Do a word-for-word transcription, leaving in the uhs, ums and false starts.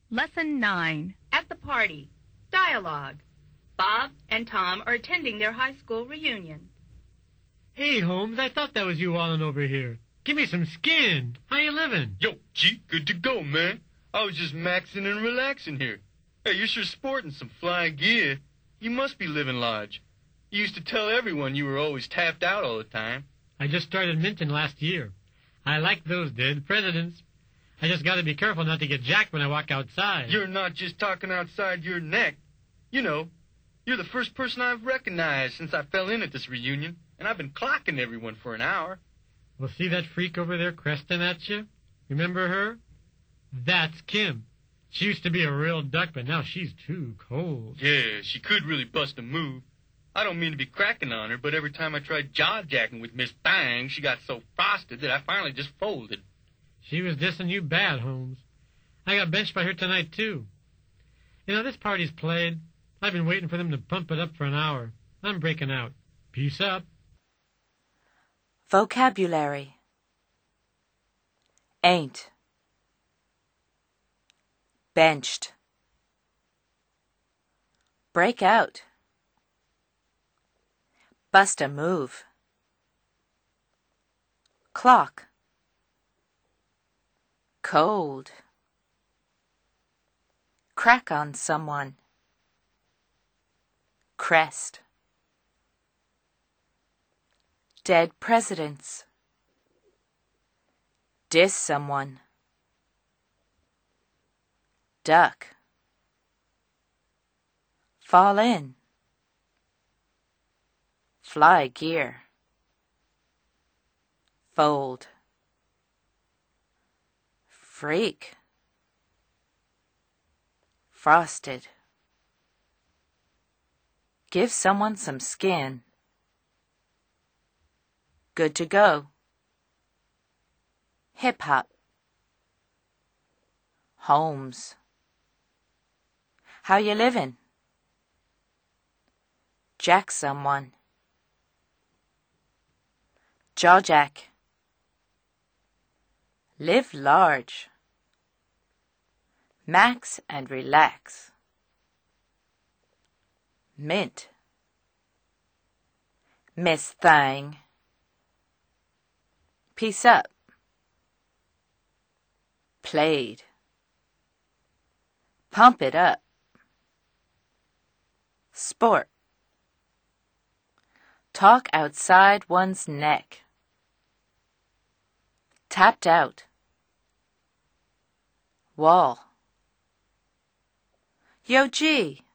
Lesson nine. At the party. Dialogue. Bob and Tom are attending their high school reunion. Hey, Holmes, I thought that was you walling over here. Give me some skin. How you living? Yo, G, good to go, man. I was just maxing and relaxing here. Hey, you're sure sporting some fly gear. You must be living large. You used to tell everyone you were always tapped out all the time. I just started minting last year. I like those dead presidents. I just got to be careful not to get jacked when I walk outside. You're not just talking outside your neck. You know, you're the first person I've recognized since I fell in at this reunion, and I've been clocking everyone for an hour. Well, see that freak over there cresting at you? Remember her? That's Kim. She used to be a real duck, but now she's too cold. Yeah, she could really bust a move. I don't mean to be cracking on her, but every time I tried jaw-jacking with Miss Bang, she got so frosted that I finally just folded. She was dissing you bad, Holmes. I got benched by her tonight, too. You know, this party's played. I've been waiting for them to pump it up for an hour. I'm breaking out. Peace up. Vocabulary. Ain't. Benched. Break out. Bust a move. Clock. Cold. Crack on someone. Crest. Dead presidents. Diss someone. Duck. Fall in. Fly gear. Fold. Freak. Frosted. Give someone some skin. Good to go. Hip-hop. Holmes. How you living? Jack someone. Jaw-jack. Live large. Max and relax. Mint. Miss Thang. Peace up. Played. Pump it up. Sport. Talk outside one's neck. Tapped out. Wall. Yo, G.